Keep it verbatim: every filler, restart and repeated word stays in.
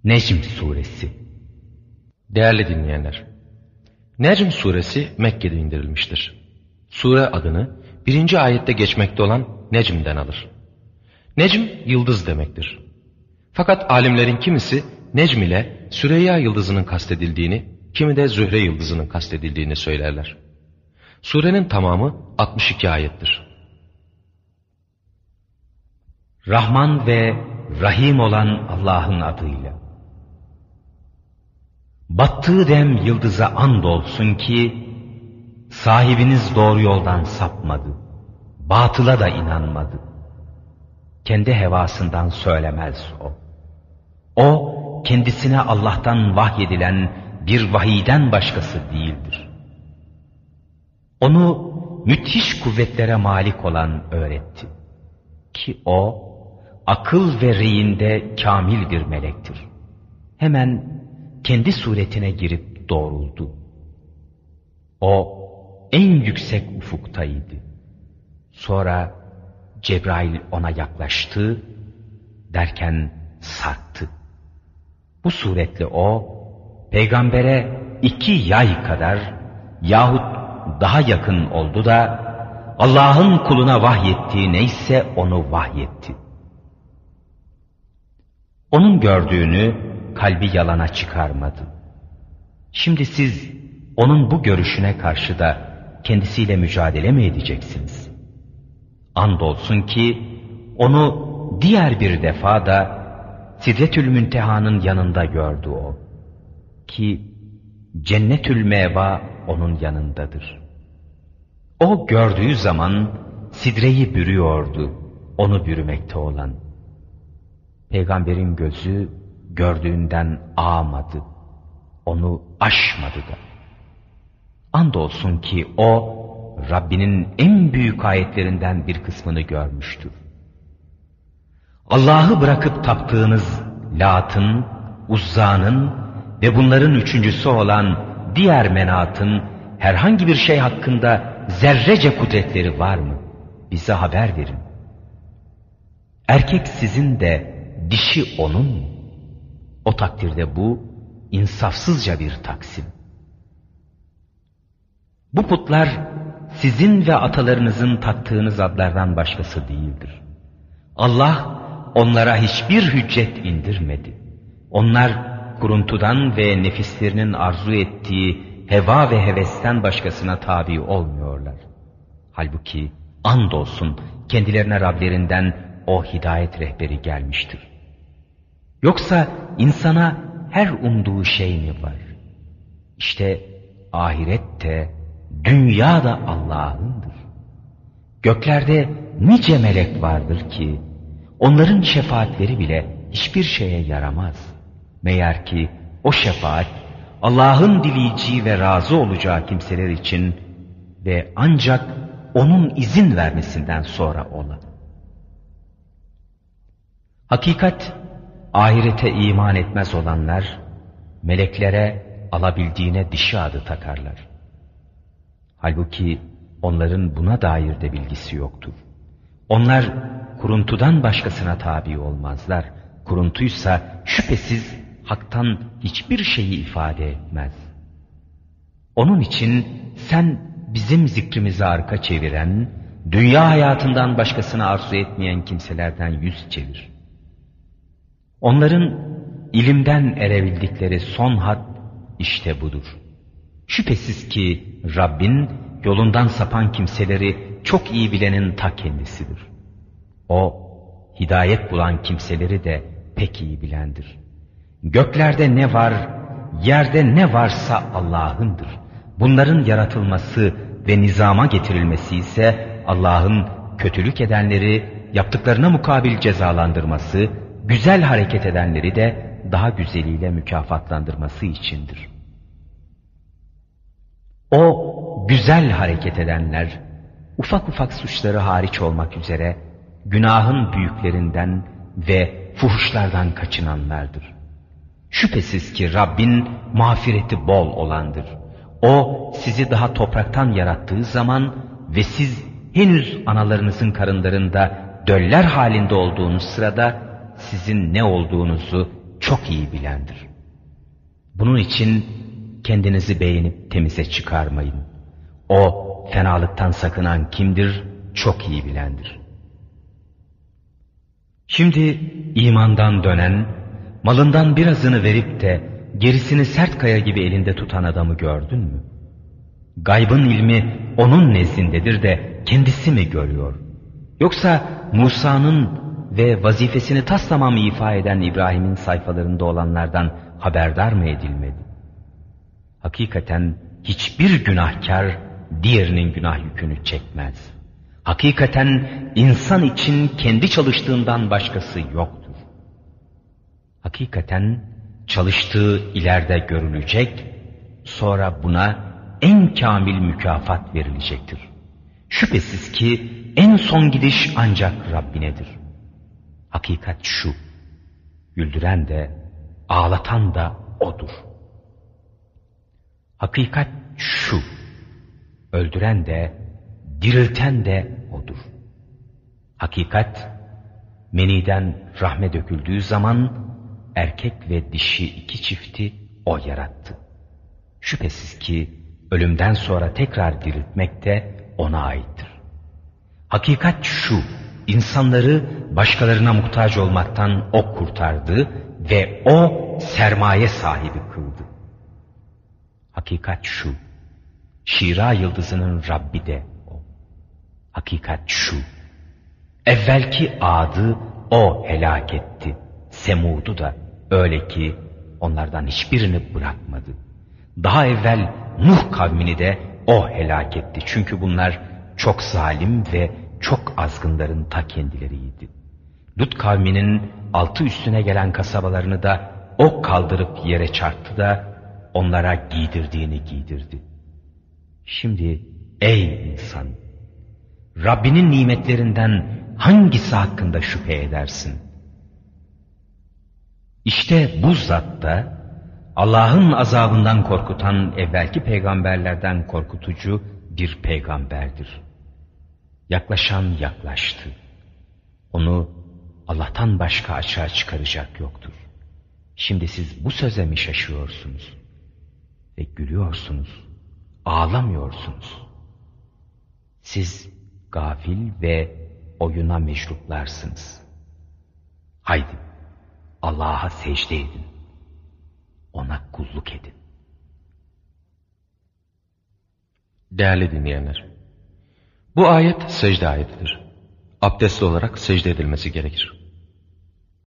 Necm Suresi. Değerli dinleyenler, Necm Suresi Mekke'de indirilmiştir. Sure adını birinci ayette geçmekte olan Necm'den alır. Necm yıldız demektir. Fakat alimlerin kimisi Necm ile Süreyya yıldızının kastedildiğini, kimi de Zühre yıldızının kastedildiğini söylerler. Surenin tamamı altmış iki ayettir. Rahman ve Rahim olan Allah'ın adıyla. Battığı dem yıldıza andolsun ki, sahibiniz doğru yoldan sapmadı, batıla da inanmadı. Kendi hevasından söylemez o. O, kendisine Allah'tan vahyedilen bir vahiyden başkası değildir. Onu müthiş kuvvetlere malik olan öğretti. Ki o, akıl ve reyinde kamil bir melektir. Hemen kendi suretine girip doğruldu. O, en yüksek ufuktaydı. Sonra Cebrail ona yaklaştı, derken sarktı. Bu suretle o, peygambere iki yay kadar yahut daha yakın oldu da, Allah'ın kuluna vahyettiği neyse onu vahyetti. Onun gördüğünü kalbi yalana çıkarmadı. Şimdi siz onun bu görüşüne karşı da kendisiyle mücadele mi edeceksiniz? Andolsun ki onu diğer bir defa da Sidretül Münteha'nın yanında gördü o. Ki Cennetül Meva onun yanındadır. O gördüğü zaman sidreyi bürüyordu, onu bürümekte olan. Peygamberin gözü gördüğünden ağmadı, onu aşmadı da. Andolsun ki o, Rabbinin en büyük ayetlerinden bir kısmını görmüştür. Allah'ı bırakıp taptığınız Lat'ın, Uzza'nın ve bunların üçüncüsü olan diğer menatın herhangi bir şey hakkında zerrece kudretleri var mı? Bize haber verin. Erkek sizin de dişi onun mu? O takdirde bu insafsızca bir taksim. Bu putlar sizin ve atalarınızın taktığınız adlardan başkası değildir. Allah onlara hiçbir hüccet indirmedi. Onlar kuruntudan ve nefislerinin arzu ettiği heva ve hevesten başkasına tabi olmuyorlar. Halbuki andolsun kendilerine Rablerinden o hidayet rehberi gelmiştir. Yoksa insana her umduğu şey mi var? İşte ahirette, dünya da Allah'ındır. Göklerde nice melek vardır ki, onların şefaatleri bile hiçbir şeye yaramaz. Meğer ki o şefaat, Allah'ın dileyeceği ve razı olacağı kimseler için ve ancak onun izin vermesinden sonra ola. Hakikat, ahirete iman etmez olanlar, meleklere alabildiğine dişi adı takarlar. Halbuki onların buna dair de bilgisi yoktur. Onlar kuruntudan başkasına tabi olmazlar. Kuruntuysa şüphesiz haktan hiçbir şeyi ifade etmez. Onun için sen bizim zikrimizi arka çeviren, dünya hayatından başkasını arzu etmeyen kimselerden yüz çevir. Onların ilimden erebildikleri son had işte budur. Şüphesiz ki Rabbin yolundan sapan kimseleri çok iyi bilenin ta kendisidir. O hidayet bulan kimseleri de pek iyi bilendir. Göklerde ne var, yerde ne varsa Allah'ındır. Bunların yaratılması ve nizama getirilmesi ise Allah'ın kötülük edenleri yaptıklarına mukabil cezalandırması, güzel hareket edenleri de daha güzeliyle mükafatlandırması içindir. O güzel hareket edenler, ufak ufak suçları hariç olmak üzere günahın büyüklerinden ve fuhuşlardan kaçınanlardır. Şüphesiz ki Rabbin mağfireti bol olandır. O sizi daha topraktan yarattığı zaman ve siz henüz analarınızın karınlarında döller halinde olduğunuz sırada sizin ne olduğunuzu çok iyi bilendir. Bunun için kendinizi beğenip temize çıkarmayın. O fenalıktan sakınan kimdir? Çok iyi bilendir. Şimdi imandan dönen, malından birazını verip de gerisini sert kaya gibi elinde tutan adamı gördün mü? Gaybın ilmi onun nezdindedir de kendisi mi görüyor? Yoksa Musa'nın ve vazifesini taslamam ifa eden İbrahim'in sayfalarında olanlardan haberdar mı edilmedi? Hakikaten hiçbir günahkar diğerinin günah yükünü çekmez. Hakikaten insan için kendi çalıştığından başkası yoktur. Hakikaten çalıştığı ileride görülecek, sonra buna en kamil mükafat verilecektir. Şüphesiz ki en son gidiş ancak Rabbinedir. Hakikat şu, güldüren de, ağlatan da O'dur. Hakikat şu, öldüren de, dirilten de O'dur. Hakikat, meniden rahme döküldüğü zaman, erkek ve dişi iki çifti O yarattı. Şüphesiz ki, ölümden sonra tekrar diriltmek de O'na aittir. Hakikat şu, insanları başkalarına muhtaç olmaktan O kurtardı ve O sermaye sahibi kıldı. Hakikat şu, Şira yıldızının Rabbi de O. Hakikat şu, evvelki Ad'ı O helak etti, Semud'u da öyle ki onlardan hiçbirini bırakmadı. Daha evvel Nuh kavmini de O helak etti. Çünkü bunlar çok zalim ve çok azgınların ta kendileriydi. Lut kavminin altı üstüne gelen kasabalarını da O kaldırıp yere çarptı da onlara giydirdiğini giydirdi. Şimdi ey insan! Rabbinin nimetlerinden hangisi hakkında şüphe edersin? İşte bu zat da Allah'ın azabından korkutan evvelki peygamberlerden korkutucu bir peygamberdir. Yaklaşan yaklaştı. Onu Allah'tan başka açığa çıkaracak yoktur. Şimdi siz bu söze mi şaşıyorsunuz? Ve gülüyorsunuz, ağlamıyorsunuz. Siz gafil ve oyuna mecruplarsınız. Haydi Allah'a secde edin. Ona kulluk edin. Değerli dinleyenler, bu ayet secde ayetidir. Abdestli olarak secde edilmesi gerekir.